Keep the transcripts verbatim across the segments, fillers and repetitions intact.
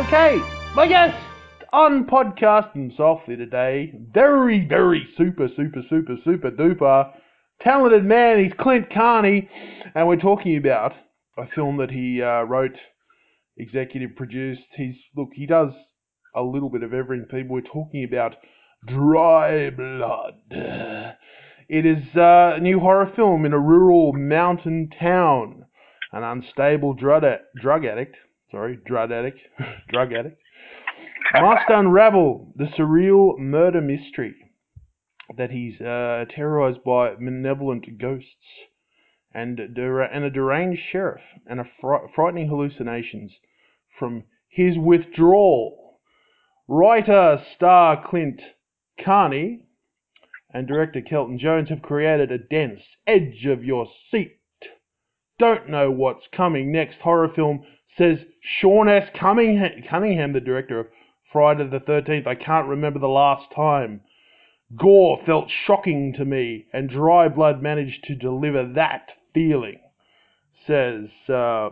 Okay, my guest on Podcasting Softly today, very, very super, super, super, super duper talented man. He's Clint Carney, and we're talking about a film that he uh, wrote, executive produced. He's look, he does a little bit of everything. People, we're talking about Dry Blood. It is uh, a new horror film in a rural mountain town. An unstable drug, a- drug addict, sorry, drug addict, drug addict, must unravel the surreal murder mystery that he's uh, terrorized by malevolent ghosts and, der- and a deranged sheriff and a fr- frightening hallucinations from his withdrawal. Writer, star Clint Carney and director Kelton Jones have created a dense edge of your seat. Don't know what's coming next horror film, says Sean S. Cunningham, the director of Friday the thirteenth. I can't remember the last time. Gore felt shocking to me, and Dry Blood managed to deliver that feeling, says, uh,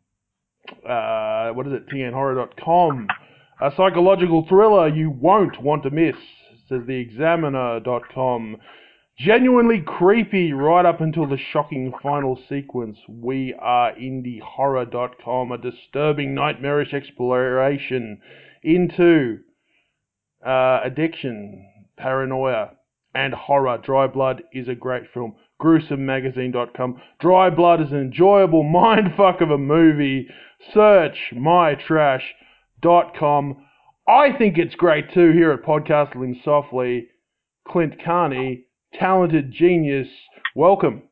uh, what is it, T N horror dot com. A psychological thriller you won't want to miss, says the examiner dot com. Genuinely creepy right up until the shocking final sequence. We are indie horror dot com, a disturbing, nightmarish exploration into uh, addiction, paranoia, and horror. Dry Blood is a great film. gruesome magazine dot com. Dry Blood is an enjoyable mindfuck of a movie. Search my trash dot com. I think it's great too here at Podcasting Softly. Clint Carney, talented genius, welcome.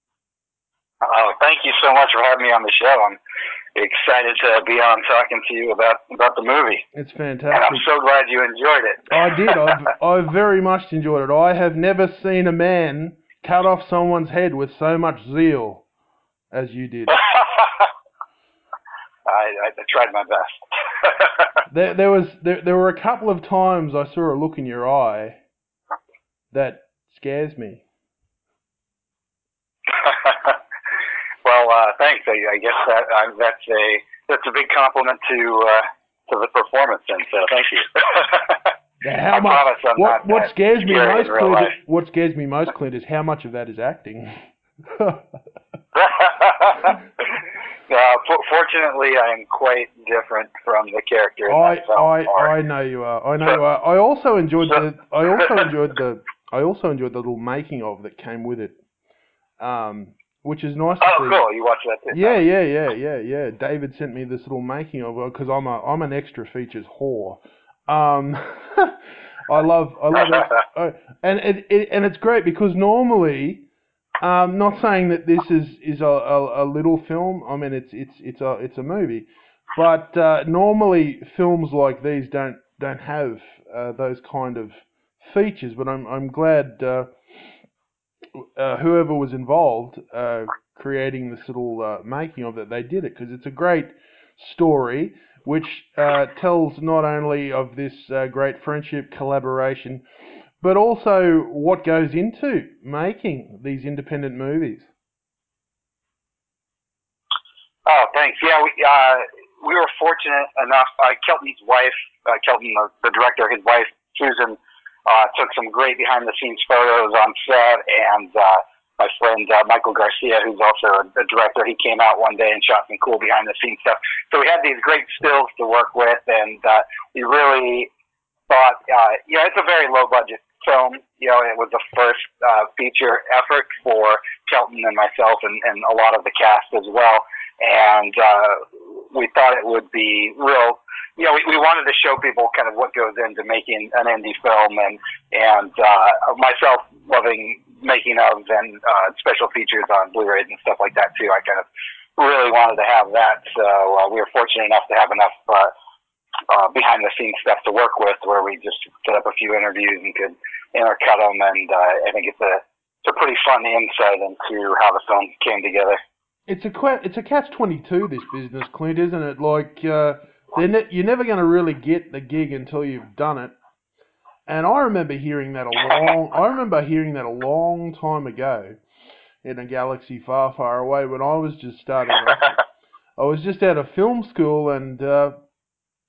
Oh, thank you so much for having me on the show. I'm excited to be on talking to you about, about the movie. It's fantastic. And I'm so glad you enjoyed it. I did. I've, I've very much enjoyed it. I have never seen a man cut off someone's head with so much zeal as you did. I, I tried my best. there, there was there, there were a couple of times I saw a look in your eye that scares me. Well, uh, thanks. I, I guess that uh, that's a that's a big compliment to uh, to the performance, and so thank you. Yeah, how I much? promise I'm What not what that scares me scary most, in real Clint? life. What scares me most, Clint, is how much of that is acting. Uh, fortunately, I am quite different from the character in I that film. I I know you are. I know so, you are. I also enjoyed so, the. I also enjoyed the. I also enjoyed the little making of that came with it. Um, which is nice to oh, see. cool! You watched that too. Yeah, yeah, yeah, yeah, yeah. David sent me this little making of it because I'm a I'm an extra features whore. Um, I love I love it, uh, and it, it and it's great because normally. Um, not saying that this is, is a, a, a little film. I mean, it's it's it's a it's a movie, but uh, normally films like these don't don't have uh, those kind of features. But I'm I'm glad uh, uh, whoever was involved uh, creating this little uh, making of it, they did it because it's a great story which uh, tells not only of this uh, great friendship collaboration, but also what goes into making these independent movies. Oh, thanks. Yeah, we uh, we were fortunate enough. Uh, Kelton's wife, uh, Kelton, the, the director, his wife Susan, uh, took some great behind-the-scenes photos on set, and uh, my friend uh, Michael Garcia, who's also a, a director, he came out one day and shot some cool behind-the-scenes stuff. So we had these great stills to work with, and uh, we really thought, uh, you know, it's a very low-budget film. You know, it was the first uh, feature effort for Kelton and myself, and, and a lot of the cast as well. And uh, we thought it would be real. You know, we, we wanted to show people kind of what goes into making an indie film, and and uh, myself loving making of and uh, special features on Blu-rays and stuff like that too. I kind of really wanted to have that, so uh, we were fortunate enough to have enough uh, uh, behind-the-scenes stuff to work with, where we just set up a few interviews and could intercut them. And uh, I think it's a it's a pretty fun insight into how the film came together. It's a it's a catch twenty-two, this business, Clint, isn't it? Like uh, ne- you're never going to really get the gig until you've done it. And I remember hearing that a long I remember hearing that a long time ago in a galaxy far, far away when I was just starting off. I was just out of film school, and uh,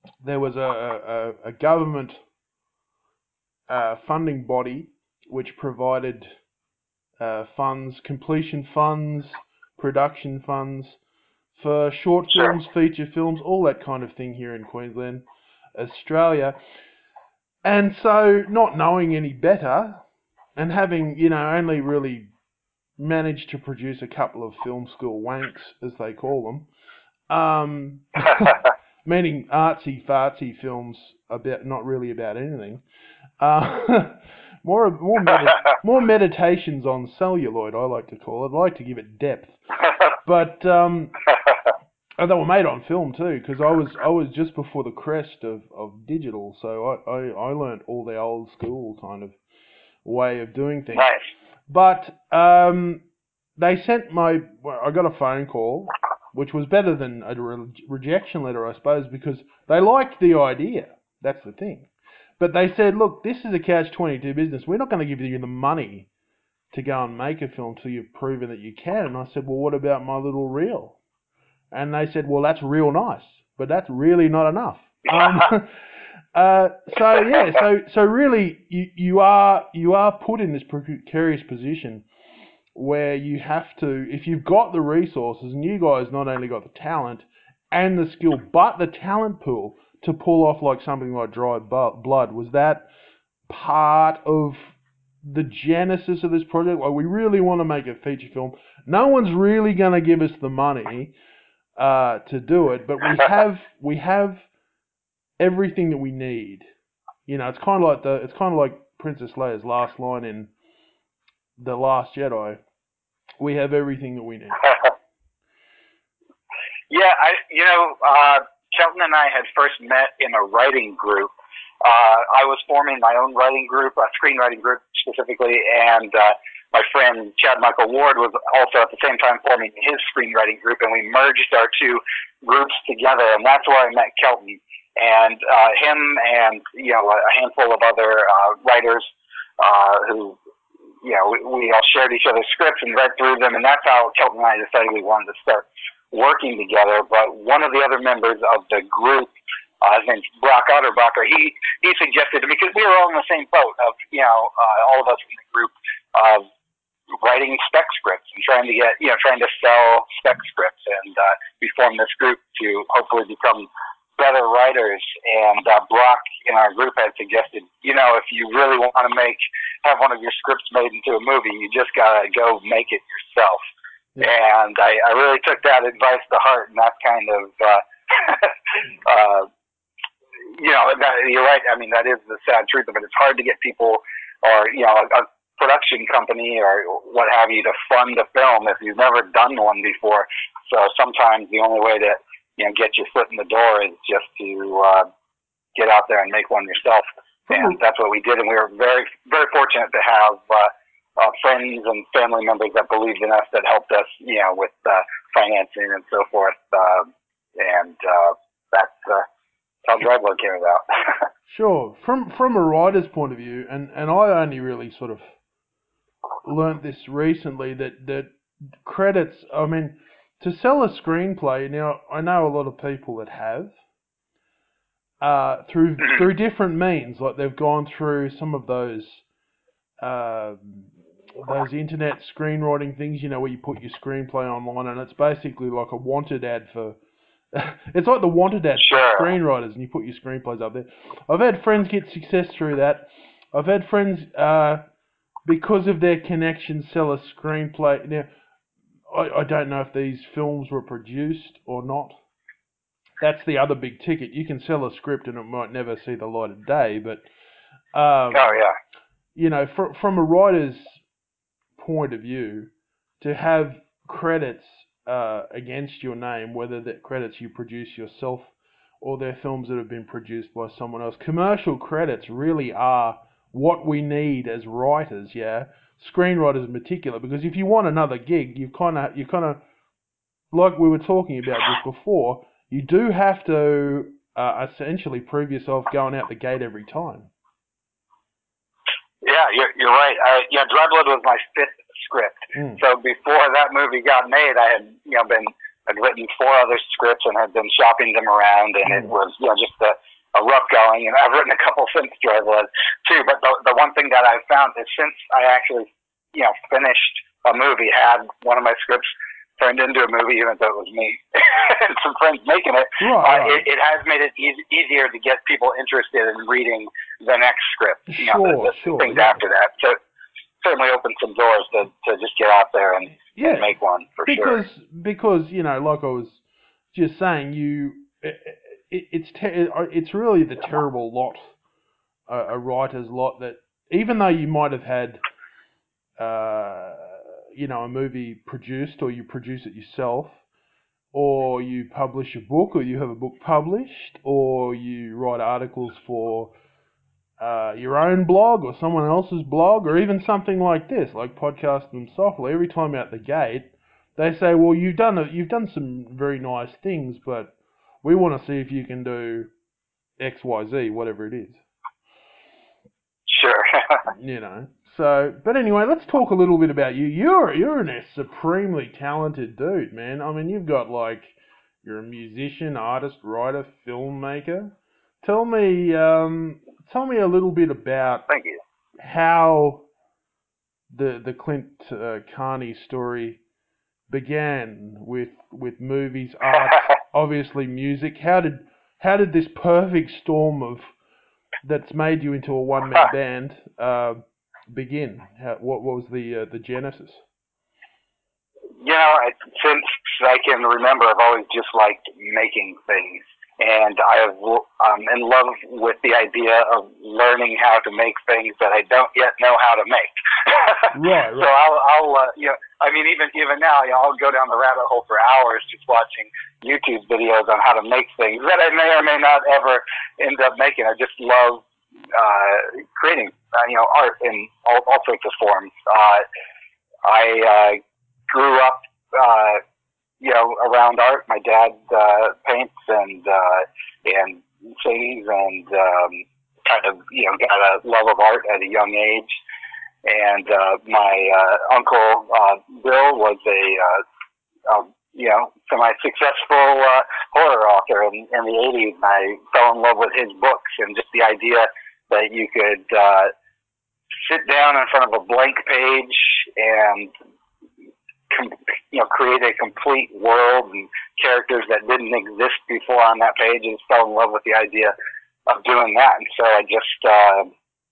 there was a, a, a government uh, funding body which provided uh, funds, completion funds, production funds for short Sure. films, feature films, all that kind of thing here in Queensland, Australia. And so, not knowing any better, and having, you know, only really managed to produce a couple of film school wanks, as they call them, um, meaning artsy fartsy films about not really about anything. Uh, more more medi- more meditations on celluloid, I like to call it. I like to give it depth, but um, and they were made on film too, because I was I was just before the crest of, of digital, so I, I, I learned all the old school kind of way of doing things. Nice. But um, they sent my well, I got a phone call, which was better than a re- rejection letter, I suppose, because they liked the idea. That's the thing. But they said, look, this is a catch twenty-two business. We're not going to give you the money to go and make a film till you've proven that you can. And I said, well, what about my little reel? And they said, well, that's real nice, but that's really not enough. Um, uh, so yeah, so so really, you, you are you are put in this precarious position where you have to, if you've got the resources, and you guys not only got the talent and the skill, but the talent pool to pull off like something like Dry Blood. Was that part of the genesis of this project? Like, we really want to make a feature film. No one's really going to give us the money uh, to do it, but we have we have everything that we need. You know, it's kind of like the it's kind of like Princess Leia's last line in The Last Jedi. We have everything that we need. Yeah, I you know, uh, Kelton and I had first met in a writing group. Uh, I was forming my own writing group, a screenwriting group specifically, and uh, my friend Chad Michael Ward was also at the same time forming his screenwriting group, and we merged our two groups together, and that's where I met Kelton. And uh, him and, you know, a handful of other uh, writers uh, who, you know, we, we all shared each other's scripts and read through them, and that's how Kelton and I decided we wanted to start working together. But one of the other members of the group, uh, his name's Brock Otterbacher, he, he suggested, because we were all in the same boat of, you know, uh, all of us in the group of writing spec scripts and trying to get, you know, trying to sell spec scripts. And uh, we formed this group to hopefully become better writers. And uh, Brock in our group had suggested, you know, if you really want to make, have one of your scripts made into a movie, you just got to go make it yourself. Yeah. And I, I really took that advice to heart, and that's kind of, uh, uh, you know, that, you're right. I mean, that is the sad truth of it. It's hard to get people, or, you know, a, a production company or what have you, to fund a film if you've never done one before. So sometimes the only way to, you know, get your foot in the door is just to uh, get out there and make one yourself. And that's what we did. And we were very, very fortunate to have uh, uh, friends and family members that believed in us, that helped us, you know, with uh, financing and so forth. Uh, and uh, that's uh, how Dry Blood came about. Sure. From from a writer's point of view, and, and I only really sort of learnt this recently, that, that credits, I mean, to sell a screenplay, now I know a lot of people that have, uh, through through different means, like they've gone through some of those uh, those internet screenwriting things, you know, where you put your screenplay online, and it's basically like a wanted ad for, it's like the wanted ad Sure. for screenwriters, and you put your screenplays up there. I've had friends get success through that. I've had friends, uh, because of their connections, sell a screenplay. Now, I, I don't know if these films were produced or not. That's the other big ticket. You can sell a script and it might never see the light of day, but um, oh yeah, you know, fr- from a writer's point of view, to have credits uh, against your name, whether that credits you produce yourself or they're films that have been produced by someone else, commercial credits really are what we need as writers, yeah, screenwriters in particular, because if you want another gig, you kind of, you kind of, like we were talking about just before, you do have to uh, essentially prove yourself going out the gate every time. Yeah, you're, you're right. I, yeah, Dry Blood was my fifth script. Mm. So before that movie got made, I had, you know, been had written four other scripts and had been shopping them around, and it was, you know, just a, a rough going. And I've written a couple since Joy Blood too. But the, the one thing that I've found is since I actually, you know, finished a movie, had one of my scripts turned into a movie, even though it was me and some friends making it, right, uh, right. It, it has made it e- easier to get people interested in reading the next script, you sure, know, the, the sure, things yeah. after that. So it certainly opened some doors to, to just get out there and, yeah, and make one, for because, sure. Because, you know, like I was just saying, you, it, it, it's te- it's really the terrible lot, uh, a writer's lot, that even though you might have had, uh, you know, a movie produced, or you produce it yourself, or you publish a book, or you have a book published, or you write articles for uh, your own blog or someone else's blog, or even something like this, like Podcast Them Softly. Every time out the gate, they say, "Well, you've done a, you've done some very nice things, but we want to see if you can do X, Y, Z, whatever it is." Sure. You know. So, but anyway, let's talk a little bit about you. You're you're a supremely talented dude, man. I mean, you've got like, you're a musician, artist, writer, filmmaker. Tell me, um, tell me a little bit about Thank you. how the the Clint uh, Carney story began with with movies, art, obviously music. How did how did this perfect storm of that's made you into a one man band uh, begin? How, what, what was the uh, the genesis? You know, I, since I can remember, I've always just liked making things, and I've, I'm in love with the idea of learning how to make things that I don't yet know how to make. Right, right. So I'll, I'll, uh, you know, I mean, even even now, you know, I'll go down the rabbit hole for hours just watching YouTube videos on how to make things that I may or may not ever end up making. I just love uh, creating, uh, you know, art in all, all sorts of forms. Uh, I uh, grew up, uh, you know, around art. My dad uh, paints and uh, and sings, and um, kind of, you know, got a love of art at a young age. And uh, my uh, uncle uh, Bill was a, uh, um, you know, semi-successful uh, horror author in, in the eighties. And I fell in love with his books and just the idea that you could uh, sit down in front of a blank page and, you know, create a complete world and characters that didn't exist before on that page, and fell in love with the idea of doing that. And so I just, uh,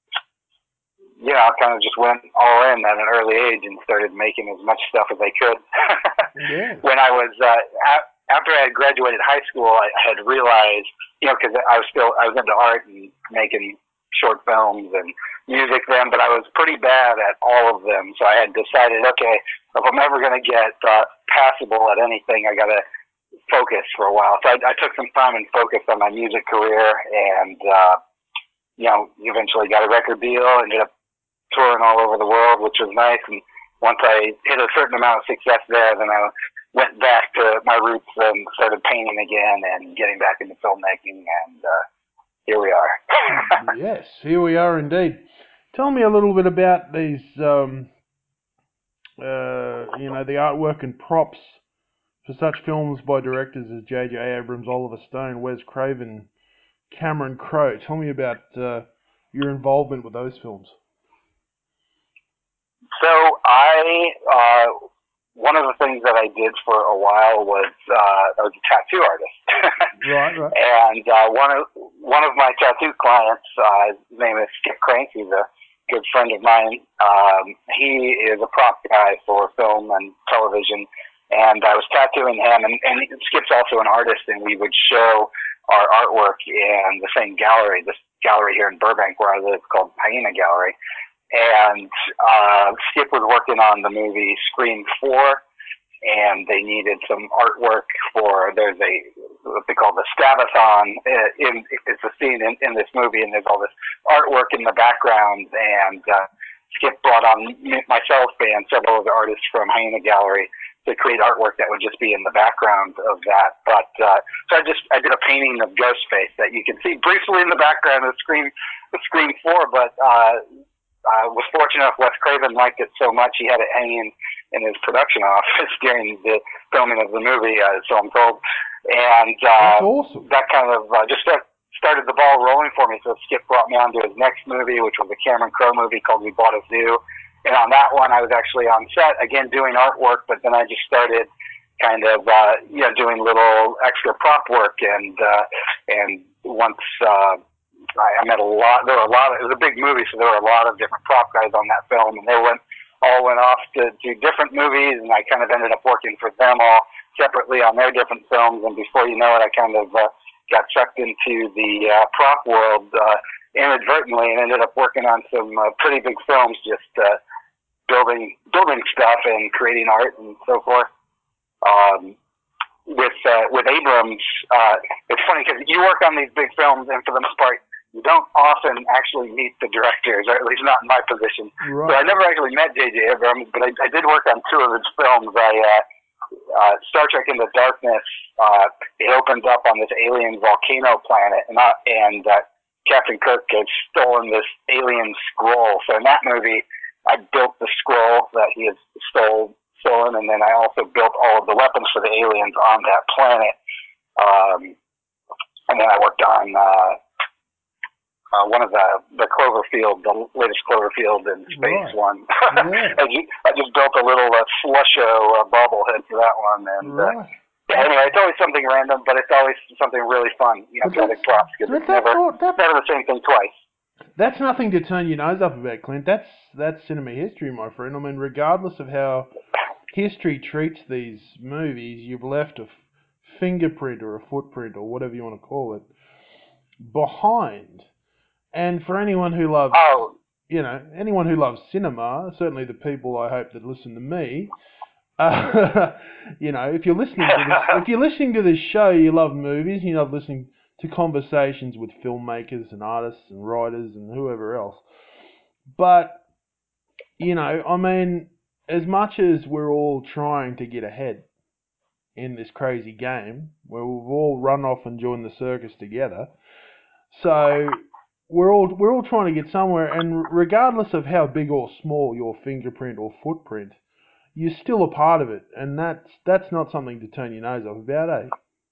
you know, I kind of just went all in at an early age and started making as much stuff as I could. Yeah. When I was, uh, a- after I had graduated high school, I had realized, you know, because I was still, I was into art and making short films and music then, but I was pretty bad at all of them. So I had decided, okay, if I'm ever going to get uh, passable at anything, I got to focus for a while. So I, I took some time and focused on my music career, and, uh, you know, eventually got a record deal, ended up touring all over the world, which was nice. And once I hit a certain amount of success there, then I went back to my roots and started painting again and getting back into filmmaking, and uh, here we are. Yes, here we are indeed. Tell me a little bit about these, um, uh, you know, the artwork and props for such films by directors as J J Abrams, Oliver Stone, Wes Craven, Cameron Crowe. Tell me about uh, your involvement with those films. So I, uh, one of the things that I did for a while was uh, I was a tattoo artist. Right, right. And uh, one of one of my tattoo clients, uh, his name is Skip Crank. He's a good friend of mine. Um, he is a prop guy for film and television, and I was tattooing him. And, and Skip's also an artist, and we would show our artwork in the same gallery, this gallery here in Burbank where I live, called Hyena Gallery. And uh, Skip was working on the movie Scream four, and they needed some artwork for, there's a, what they call the Stabathon. In, it's a scene in, in this movie, and there's all this artwork in the background, and uh, Skip brought on myself and several of the artists from Hyena Gallery to create artwork that would just be in the background of that. But uh, so I just I did a painting of Ghostface that you can see briefly in the background of Scream, of Scream four, but uh, I was fortunate enough Wes Craven liked it so much he had it hanging in his production office during the filming of the movie, uh, so I'm told. And uh, That's awesome. that kind of uh, just start, started the ball rolling for me. So Skip brought me on to his next movie, which was a Cameron Crowe movie called We Bought a Zoo. And on that one, I was actually on set, again, doing artwork, but then I just started kind of, uh, you know, doing little extra prop work. And, uh, and once, uh, I, I met a lot, there were a lot of, it was a big movie, so there were a lot of different prop guys on that film, and they went, all went off to do different movies, and I kind of ended up working for them all separately on their different films. And before you know it, I kind of, uh, got sucked into the, uh, prop world, uh, inadvertently, and ended up working on some, uh, pretty big films, just, uh, building building stuff and creating art and so forth. Um, with uh, with Abrams, uh, it's funny because you work on these big films, and for the most part, you don't often actually meet the directors, or at least not in my position. Right. So I never actually met J J Abrams, but I, I did work on two of his films. I uh, uh, Star Trek Into Darkness. Uh, it opens up on this alien volcano planet, and uh, and uh, Captain Kirk has stolen this alien scroll. So in that movie, I built the scroll that he had stole, stolen, and then I also built all of the weapons for the aliens on that planet. Um, and then I worked on uh, uh, one of the, the Cloverfield, the latest Cloverfield in space Right. one. Yeah. I, just, I just built a little uh, Slusho uh, bobblehead for that one. And Right. uh, yeah, anyway, it's always something random, but it's always something really fun. You know, But building props, because but it's that's never, all, that, never the same thing twice. That's nothing to turn your nose up about, Clint. That's that's cinema history, my friend. I mean, regardless of how history treats these movies, you've left a f- fingerprint or a footprint or whatever you want to call it behind. And for anyone who loves, Oh, you know, anyone who loves cinema, certainly the people I hope that listen to me, uh, you know, if you're listening to this, if you're listening to this show, you love movies, you love listening to conversations with filmmakers and artists and writers and whoever else. But, you know, I mean, as much as we're all trying to get ahead in this crazy game, where we've all run off and joined the circus together, so we're all we're all trying to get somewhere, and regardless of how big or small your fingerprint or footprint, you're still a part of it, and that's that's not something to turn your nose off about, eh?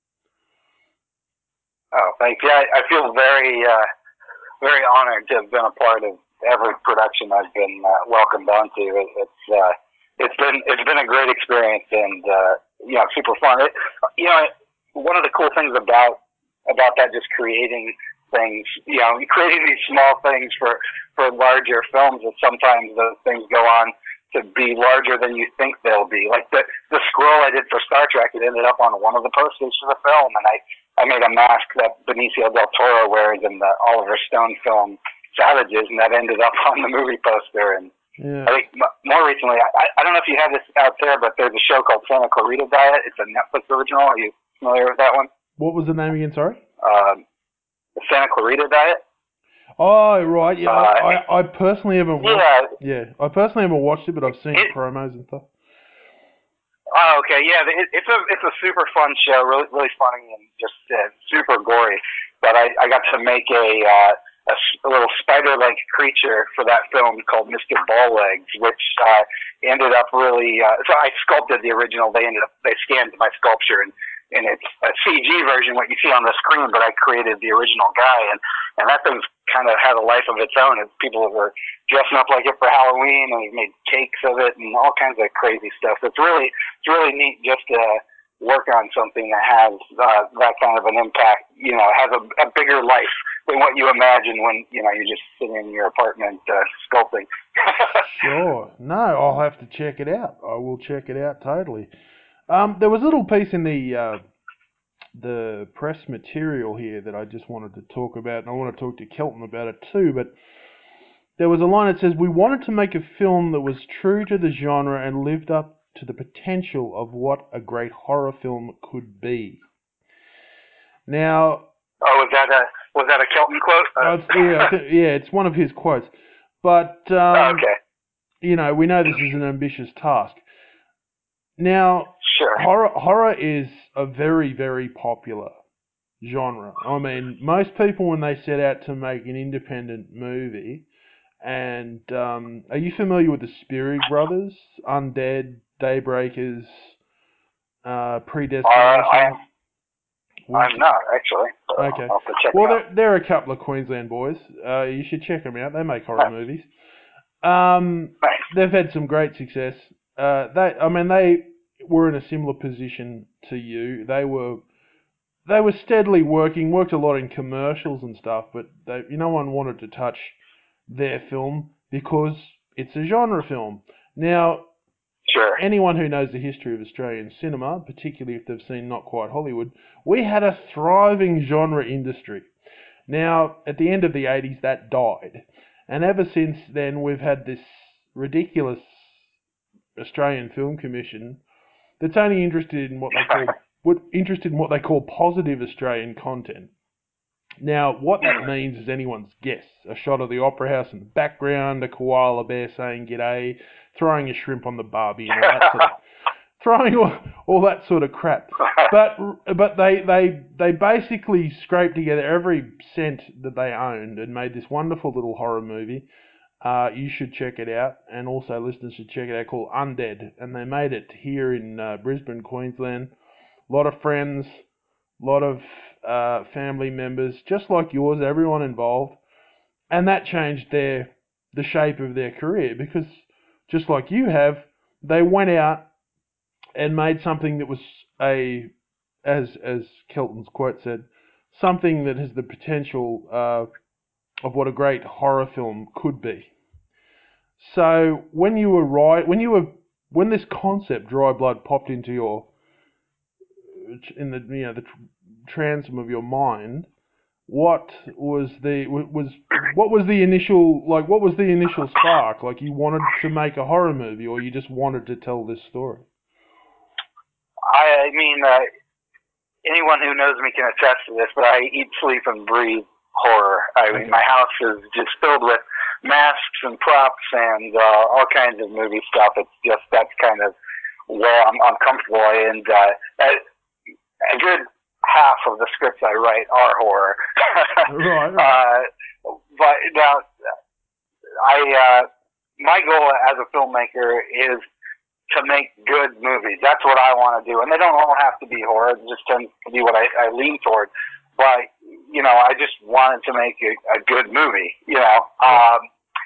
Oh, thanks. Yeah, I, I feel very, uh, very honored to have been a part of every production I've been uh, welcomed onto. It, it's, uh, it's been, it's been a great experience, and uh, you know, super fun. It, you know, one of the cool things about about that, just creating things, you know, creating these small things for for larger films, that sometimes those things go on to be larger than you think they'll be. Like the the scroll I did for Star Trek, it ended up on one of the posters for the film, and I. I made a mask that Benicio del Toro wears in the Oliver Stone film Savages, and that ended up on the movie poster. And Yeah. I think more recently, I, I don't know if you have this out there, but there's a show called Santa Clarita Diet. It's a Netflix original. Are you familiar with that one? What was the name again? Sorry. Um, the Santa Clarita Diet. Oh, right. Yeah, Uh, I, I, I personally haven't watched. Yeah. Yeah, I personally haven't watched it, but I've seen It- promos and stuff. Oh, okay, yeah, it, it's a it's a super fun show, really really funny and just uh, super gory. But I, I got to make a uh, a, s- a little spider-like creature for that film called Mister Balllegs, which uh, ended up really. Uh, so I sculpted the original. They ended up they scanned my sculpture, and and it's a C G version, what you see on the screen. But I created the original guy, and and that thing's kind of had a life of its own. And people were dressing up like it for Halloween, and we made cakes of it, and all kinds of crazy stuff. So it's really it's really neat just to work on something that has uh, that kind of an impact. You know, has a, a bigger life than what you imagine when you know you're just sitting in your apartment uh, sculpting. Sure. No, I'll have to check it out. I will check it out totally. Um, there was a little piece in the uh, the press material here that I just wanted to talk about, and I want to talk to Kelton about it too. But there was a line that says, "We wanted to make a film that was true to the genre and lived up to the potential of what a great horror film could be." Now, Oh, was that a was that a Kelton quote? Uh, uh, yeah, I thi- yeah, it's one of his quotes. But um, okay, you know, we know this is an ambitious task. Now, sure. horror horror is a very, very popular genre. I mean, most people, when they set out to make an independent movie, and um, are you familiar with the Spierig brothers? Undead, Daybreakers, uh, Uh, Predestination. I, Which- I'm not, actually. So Okay. I'll have to check Well, them out. they're, they're a couple of Queensland boys. Uh, you should check them out. They make horror movies. Um, Nice. they've had some great success. Uh, they, I mean, they were in a similar position to you. They were, they were steadily working, worked a lot in commercials and stuff, but they, no one wanted to touch their film because it's a genre film. Now, Sure. anyone who knows the history of Australian cinema, particularly if they've seen Not Quite Hollywood, we had a thriving genre industry. Now, at the end of the eighties, that died. And ever since then, we've had this ridiculous Australian Film Commission that's only interested in what they call what, interested in what they call positive Australian content. Now, what that means is anyone's guess. A shot of the Opera House in the background, a koala bear saying g'day, throwing a shrimp on the barbie, and all that sort of, throwing all, all that sort of crap. But but they, they they basically scraped together every cent that they owned and made this wonderful little horror movie. Uh, you should check it out, and also listeners should check it out, called Undead. And they made it here in uh, Brisbane, Queensland. A lot of friends, a lot of uh, family members, just like yours, everyone involved. And that changed their the shape of their career, because just like you have, they went out and made something that was a, as as Kelton's quote said, something that has the potential uh, of what a great horror film could be. So when you were right, when you were when this concept Dry Blood popped into your in the you know the transom of your mind, what was the was what was the initial like what was the initial spark? Like, you wanted to make a horror movie, or you just wanted to tell this story? I mean, uh, anyone who knows me can attest to this, but I eat, sleep, and breathe horror. I mean, Okay. my house is just filled with masks and props and uh, all kinds of movie stuff. It's just that's kind of where I'm, I'm comfortable. And uh, a, a good half of the scripts I write are horror. Right, right. Uh, but now, I uh, my goal as a filmmaker is to make good movies. That's what I want to do. And they don't all have to be horror. It just tends to be what I, I lean toward. But, you know, I just wanted to make a, a good movie, you know. Um,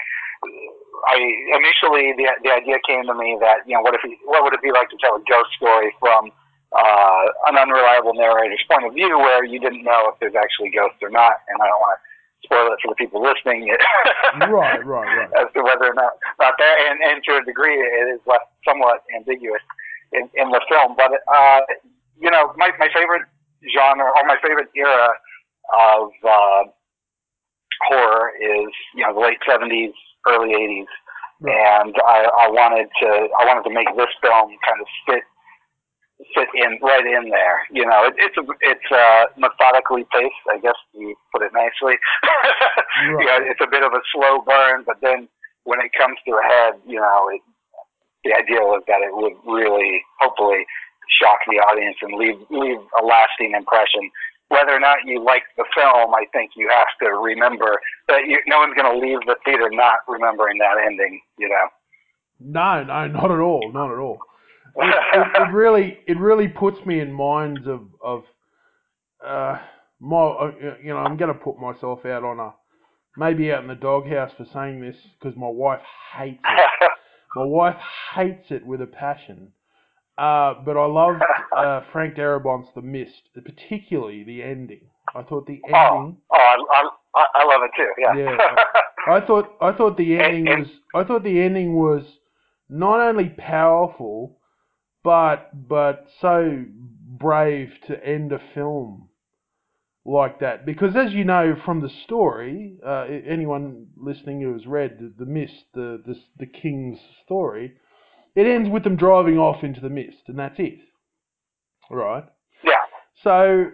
I initially, the, the idea came to me that, you know, what if what would it be like to tell a ghost story from uh, an unreliable narrator's point of view, where you didn't know if there's actually ghosts or not. And I don't want to spoil it for the people listening. Right, right, right. As to whether or not, not there, and, and to a degree, it is left somewhat ambiguous in, in the film. But uh, you know, my my favorite genre or my favorite era of uh, horror is you know the late seventies, early eighties, Right. and I, I wanted to I wanted to make this film kind of fit fit in right in there. You know, it, it's a, it's uh, methodically paced, I guess you put it nicely. Right. You know, it's a bit of a slow burn, but then when it comes to a head, you know, it, the idea was that it would really, hopefully, shock the audience and leave leave a lasting impression. Whether or not you like the film, I think you have to remember that you, no one's going to leave the theater not remembering that ending. You know. No, no, not at all, not at all. It, it, it really, it really puts me in minds of of uh, my, uh, you know, I'm going to put myself out on a maybe out in the doghouse for saying this, because my wife hates it. My wife hates it with a passion. Uh, but I loved uh, Frank Darabont's The Mist, particularly the ending. I thought the ending. Oh, oh I, I, I love it too. Yeah. Yeah. I thought I thought the ending And- was I thought the ending was not only powerful, but but so brave to end a film like that. Because as you know from the story, uh, anyone listening who has read The, the Mist, the, the the King's story, it ends with them driving off into the mist, and that's it. Right? yeah. So,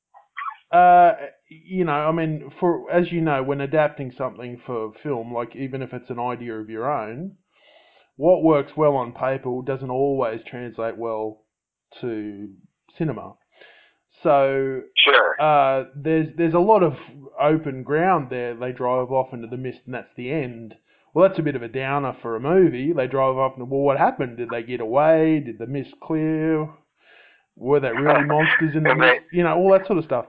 uh, you know, I mean, for as you know, when adapting something for film, like even if it's an idea of your own, what works well on paper doesn't always translate well to cinema. So Sure. uh, there's there's a lot of open ground there. They drive off into the mist, and that's the end. well, that's a bit of a downer for a movie. They drive off and, well, what happened? Did they get away? Did the mist clear? Were they really monsters in the mist? You know, all that sort of stuff.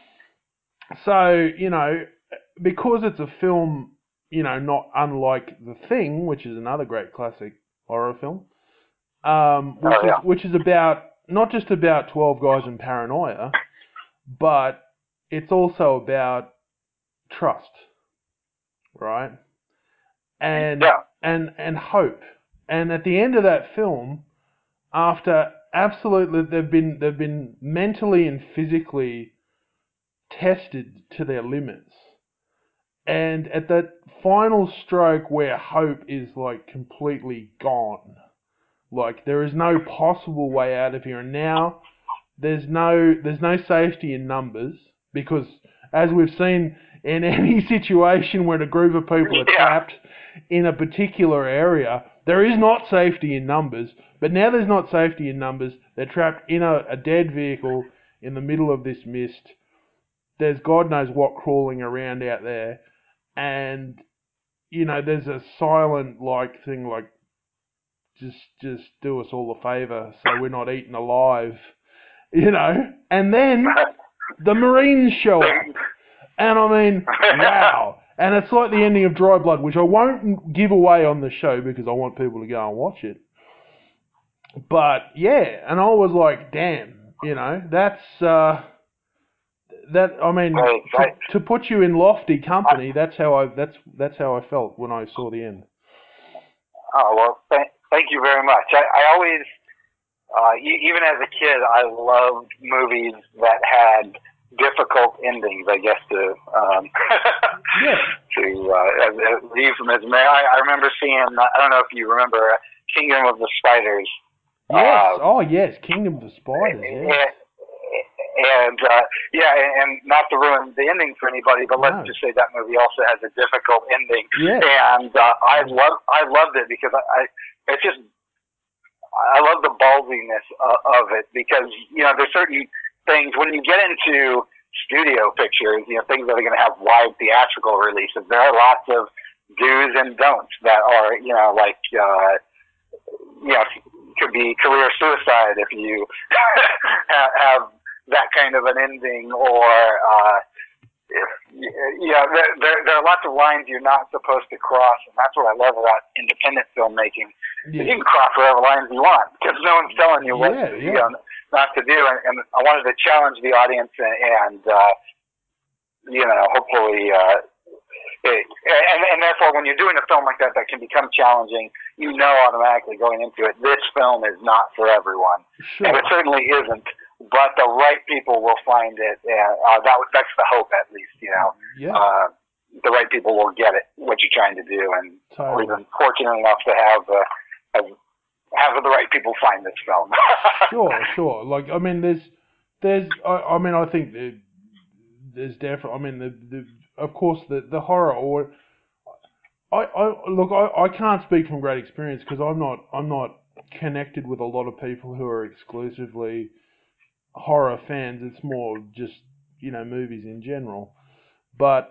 So, you know, because it's a film, you know, not unlike The Thing, which is another great classic horror film, um, which oh, yeah. is which is about not just about twelve guys in paranoia, but it's also about trust, right? And yeah. and and hope. And at the end of that film, after absolutely they've been they've been mentally and physically tested to their limits. And at that final stroke where hope is like completely gone, like there is no possible way out of here, and now there's no there's no safety in numbers, because as we've seen in any situation when a group of people are Yeah. trapped in a particular area, there is not safety in numbers. But now there's not safety in numbers. They're trapped in a, a dead vehicle in the middle of this mist. There's God knows what crawling around out there. And, you know, there's a silent, like, thing like, just just do us all a favour so we're not eaten alive, you know. And then the Marines show up. And I mean, wow. And it's like the ending of Dry Blood, which I won't give away on the show because I want people to go and watch it. But, yeah, and I was like, damn, you know, that's... Uh, That I mean, Right, right. To, to put you in lofty company, that's how I that's that's how I felt when I saw the end. Oh well, th- thank you very much. I, I always, uh, e- even as a kid, I loved movies that had difficult endings. I guess to um, yeah. to uh, as, as euphemism. I, I remember seeing. I don't know if you remember Kingdom of the Spiders. Yes. Um, oh yes, Kingdom of the Spiders. Yes. And uh, yeah, and, and not to ruin the ending for anybody, but let's No. just say that movie also has a difficult ending. Yeah. And uh, I love, I loved it because I, I, it's just, I love the ballsiness uh, of it, because you know there's certain things when you get into studio pictures, you know things that are going to have wide theatrical releases. There are lots of do's and don'ts that are, you know, like, uh, you know, could be career suicide if you have that kind of an ending, or uh, if, you know, there, there, there are lots of lines you're not supposed to cross, and that's what I love about independent filmmaking. Yeah. You can cross whatever lines you want because no one's telling you what Yeah, you yeah. know, not to do. And, and I wanted to challenge the audience, and, and uh, you know, hopefully. Uh, It, and, and therefore, when you're doing a film like that that can become challenging, you know automatically going into it, this film is not for everyone. Sure. And it certainly isn't, but the right people will find it. And uh, that, that's the hope, at least, you know. Yeah. Uh, the right people will get it, what you're trying to do. And Totally. we've been fortunate enough to have, uh, have, have the right people find this film. Sure, sure. Like, I mean, there's, there's, I, I mean, I think there, there's definitely, I mean, the, the, of course, the, the horror, or, I, I, look, I, I can't speak from great experience because I'm not, I'm not connected with a lot of people who are exclusively horror fans. It's more just, you know, movies in general. But,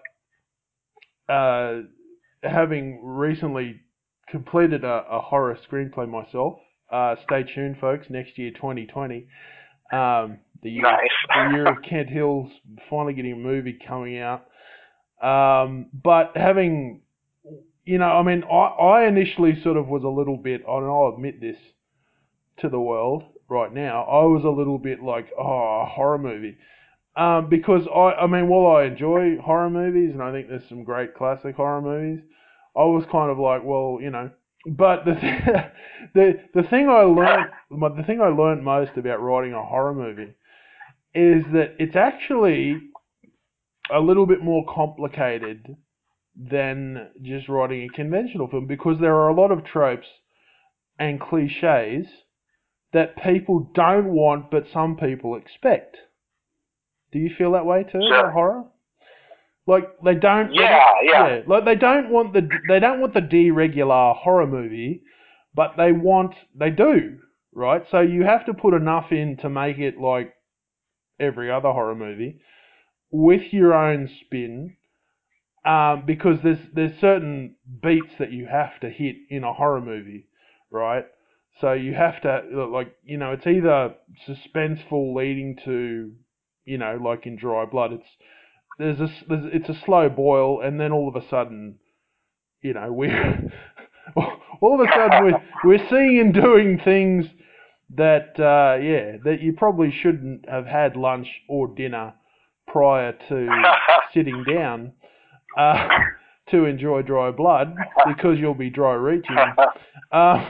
uh, having recently completed a, a horror screenplay myself, uh, stay tuned, folks, next year, twenty twenty. Um, the year, Nice. the year of Kent Hills finally getting a movie coming out. Um, but having, you know, I mean, I, I initially sort of was a little bit, and I'll admit this to the world right now, I was a little bit like, oh, a horror movie. Um, because I, I mean, while I enjoy horror movies, and I think there's some great classic horror movies, I was kind of like, well, you know, but the the the thing I learned, the thing I learned most about writing a horror movie is that it's actually a little bit more complicated than just writing a conventional film, because there are a lot of tropes and cliches that people don't want, but some people expect. Do you feel that way too Sure. about horror? Like they don't, Yeah, they don't, yeah. yeah, like they don't want the they don't want the deregular horror movie, but they want they do, right? So you have to put enough in to make it like every other horror movie with your own spin, um, because there's there's certain beats that you have to hit in a horror movie, right? So you have to, like, you know, it's either suspenseful leading to, you know, like in Dry Blood, it's there's a there's, it's a slow boil, and then all of a sudden, you know, we're all of a sudden we're we're seeing and doing things that uh, yeah that you probably shouldn't have had lunch or dinner prior to sitting down uh, to enjoy Dry Blood, because you'll be dry reaching. Uh,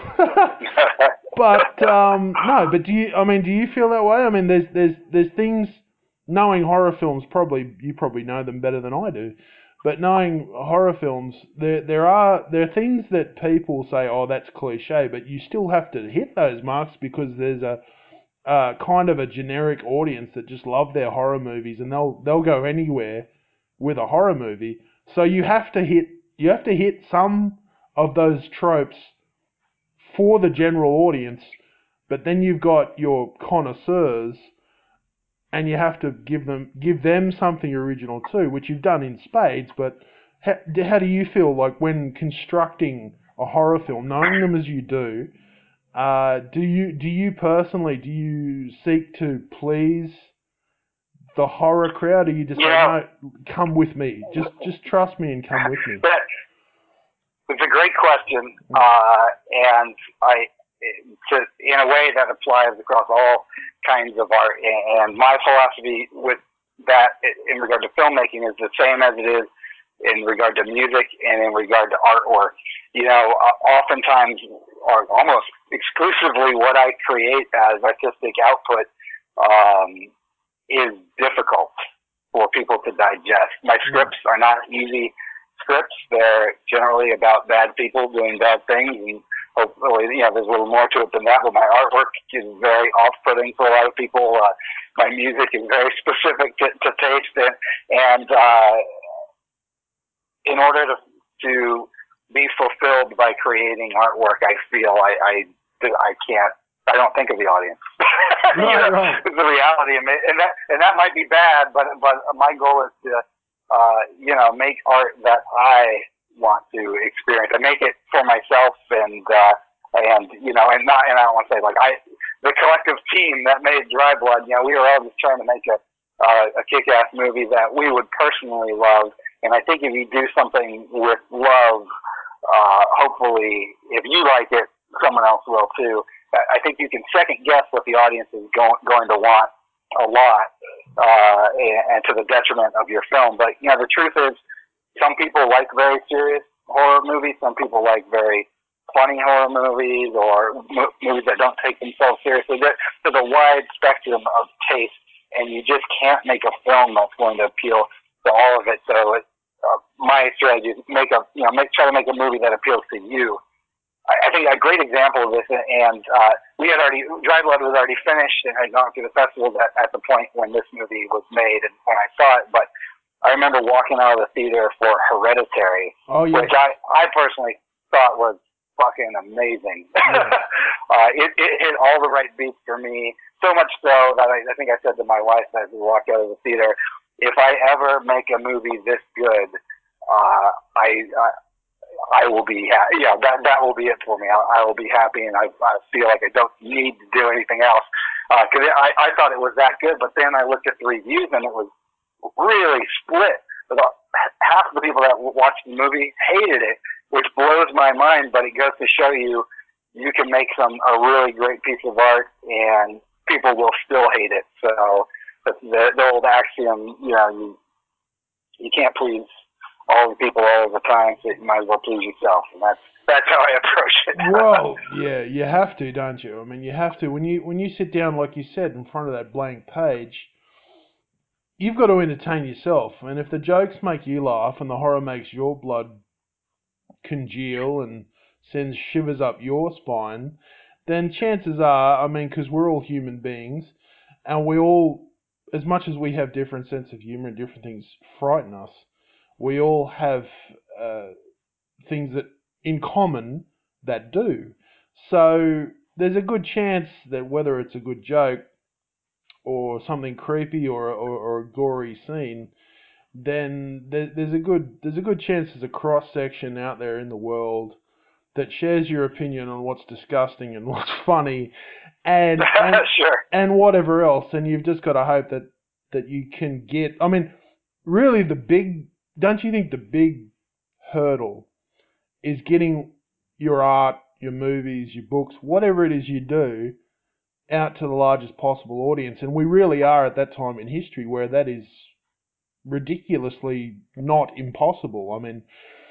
but um, no, but do you? I mean, do you feel that way? I mean, there's there's there's things. Knowing horror films, probably you probably know them better than I do. But knowing horror films, there there are there are things that people say, oh, that's cliche, but you still have to hit those marks, because there's a uh, kind of a generic audience that just love their horror movies, and they'll they'll go anywhere with a horror movie. So you have to hit you have to hit some of those tropes for the general audience, but then you've got your connoisseurs, and you have to give them give them something original too, which you've done in spades. But how, how do you feel like when constructing a horror film, knowing them as you do? Uh, do you do you personally do you seek to please the horror crowd, or you just say, Yeah. no, come with me, just just trust me and come with me? It's a great question, uh, and I, to, in a way that applies across all kinds of art. And my philosophy with that, in regard to filmmaking, is the same as it is in regard to music and in regard to artwork. You know, oftentimes, or almost exclusively, what I create as artistic output um, is difficult for people to digest. My scripts are not easy scripts. They're generally about bad people doing bad things, and hopefully, you know, there's a little more to it than that. But my artwork is very off-putting for a lot of people. Uh, my music is very specific to, to taste, and, and uh, in order to to be fulfilled by creating artwork, I feel I I, I can't. I don't think of the audience. Right, you know, right. it's the reality, and that and that might be bad, but but my goal is to. Uh, you know, make art that I want to experience. I make it for myself, and uh, and you know, and not, and I don't want to say like I, the collective team that made Dry Blood. You know, we were all just trying to make a uh, a kick-ass movie that we would personally love. And I think if you do something with love, uh, hopefully, if you like it, someone else will too. I think you can second guess what the audience is going going to want a lot, uh, and, and to the detriment of your film. But, you know, the truth is, some people like very serious horror movies. Some people like very funny horror movies, or mo- movies that don't take themselves seriously. There, there's a wide spectrum of taste, and you just can't make a film that's going to appeal to all of it. So it, uh, my strategy is make a, you know, make, try to make a movie that appeals to you. I think a great example of this, and uh, we had already, Dry Blood was already finished and had gone through the festival at, at the point when this movie was made and when I saw it. But I remember walking out of the theater for Hereditary, oh, yeah. which I, I personally thought was fucking amazing. Yeah. uh, it, it hit all the right beats for me, so much so that I, I think I said to my wife as we walked out of the theater, if I ever make a movie this good, uh, I... I I will be happy. Yeah, that that will be it for me. I, I will be happy, and I, I feel like I don't need to do anything else because uh, I, I thought it was that good. But then I looked at the reviews, and it was really split. About half of the people that watched the movie hated it, which blows my mind. But it goes to show you, you can make some a really great piece of art, and people will still hate it. So the, the old axiom, you know, you you can't please all the people all the time, so you might as well please yourself. And that's that's how I approach it. Well, yeah, you have to, don't you? I mean, you have to. When you when you sit down, like you said, in front of that blank page, you've got to entertain yourself. And if the jokes make you laugh and the horror makes your blood congeal and sends shivers up your spine, then chances are, I mean, because we're all human beings, and we all, as much as we have different sense of humor and different things frighten us, we all have uh, things that in common that do. So there's a good chance that whether it's a good joke or something creepy or or, or a gory scene, then there, there's a good there's a good chance there's a cross section out there in the world that shares your opinion on what's disgusting and what's funny, and and, sure. and whatever else. And you've just got to hope that that you can get. I mean, really, the big don't you think the big hurdle is getting your art, your movies, your books, whatever it is you do, out to the largest possible audience? And we really are at that time in history where that is ridiculously not impossible. I mean,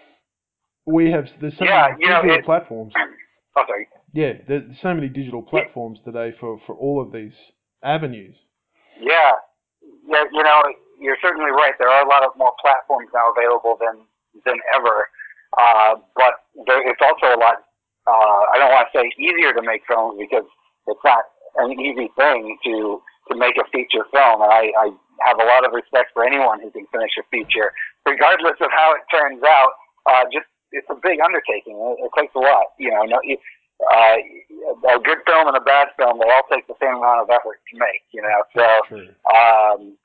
we have there's so yeah, many you know, digital it, platforms. Oh, sorry. Yeah, there's so many digital platforms today for, for all of these avenues. Yeah, yeah, you know, you're certainly right. There are a lot of more platforms now available than than ever, uh, but there, it's also a lot. Uh, I don't want to say easier to make films because it's not an easy thing to to make a feature film. And I, I have a lot of respect for anyone who can finish a feature, regardless of how it turns out. Uh, just it's a big undertaking. It, it takes a lot, you know. No, it, uh, a good film and a bad film, they all take the same amount of effort to make, you know. So, um,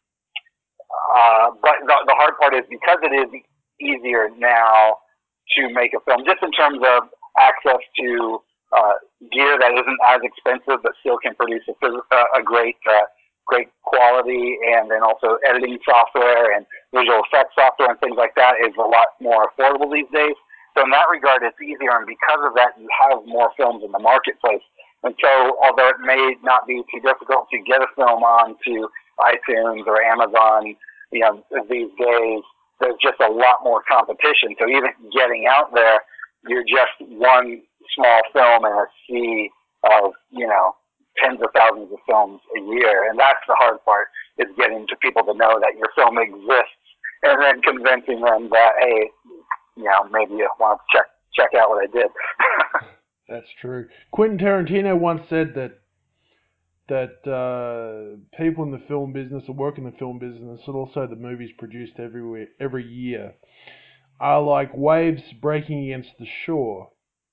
uh, but the, the hard part is because it is easier now to make a film, just in terms of access to uh, gear that isn't as expensive but still can produce a, a great, uh, great quality, and then also editing software and visual effects software and things like that is a lot more affordable these days. So in that regard, it's easier, and because of that, you have more films in the marketplace. And so, although it may not be too difficult to get a film onto iTunes or Amazon, you know, these days, there's just a lot more competition. So even getting out there, you're just one small film in a sea of, you know, tens of thousands of films a year. And that's the hard part, is getting to people to know that your film exists, and then convincing them that, hey, you know, maybe you want to check check out what I did. That's true. Quentin Tarantino once said that that uh, people in the film business or work in the film business, and also the movies produced everywhere every year, are like waves breaking against the shore,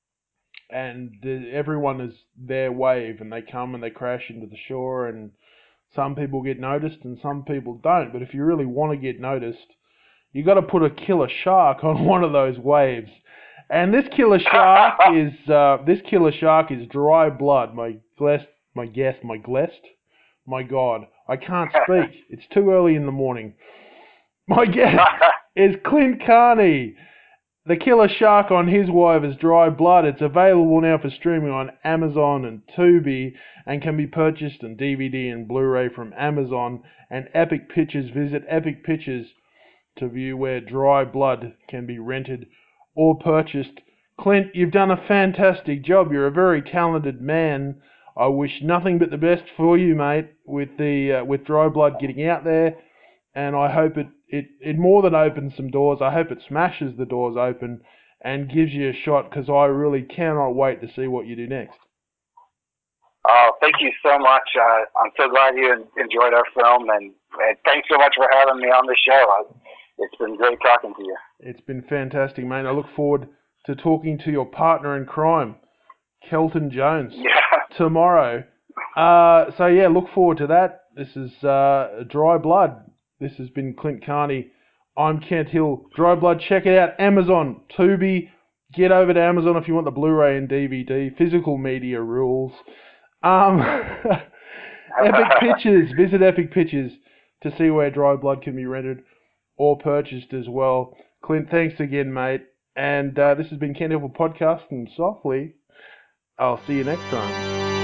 and the, everyone is their wave, and they come and they crash into the shore, and some people get noticed and some people don't. But if you really want to get noticed, you got to put a killer shark on one of those waves, and this killer shark is uh, this killer shark is Dry Blood. My blessed, my guest, my blessed, my God, I can't speak. It's too early in the morning. My guest is Clint Carney. The killer shark on his wave is Dry Blood. It's available now for streaming on Amazon and Tubi, and can be purchased on D V D and Blu-ray from Amazon and Epic Pictures. Visit Epic Pictures to view where Dry Blood can be rented or purchased. Clint, you've done a fantastic job. You're a very talented man. I wish nothing but the best for you, mate, with the uh, with Dry Blood getting out there, and I hope it, it, it more than opens some doors. I hope it smashes the doors open and gives you a shot, because I really cannot wait to see what you do next. Oh, thank you so much. Uh, I'm so glad you enjoyed our film, and, and thanks so much for having me on the show. I, It's been great talking to you. It's been fantastic, mate. I look forward to talking to your partner in crime, Kelton Jones, yeah. tomorrow. Uh, so, yeah, look forward to that. This is uh, Dry Blood. This has been Clint Carney. I'm Kent Hill. Dry Blood, check it out. Amazon, Tubi. Get over to Amazon if you want the Blu-ray and D V D. Physical media rules. Um, Epic Pictures. Visit Epic Pictures to see where Dry Blood can be rented or purchased as well. Clint, thanks again, mate. And uh, this has been Kent Hill Podcast, and softly, I'll see you next time.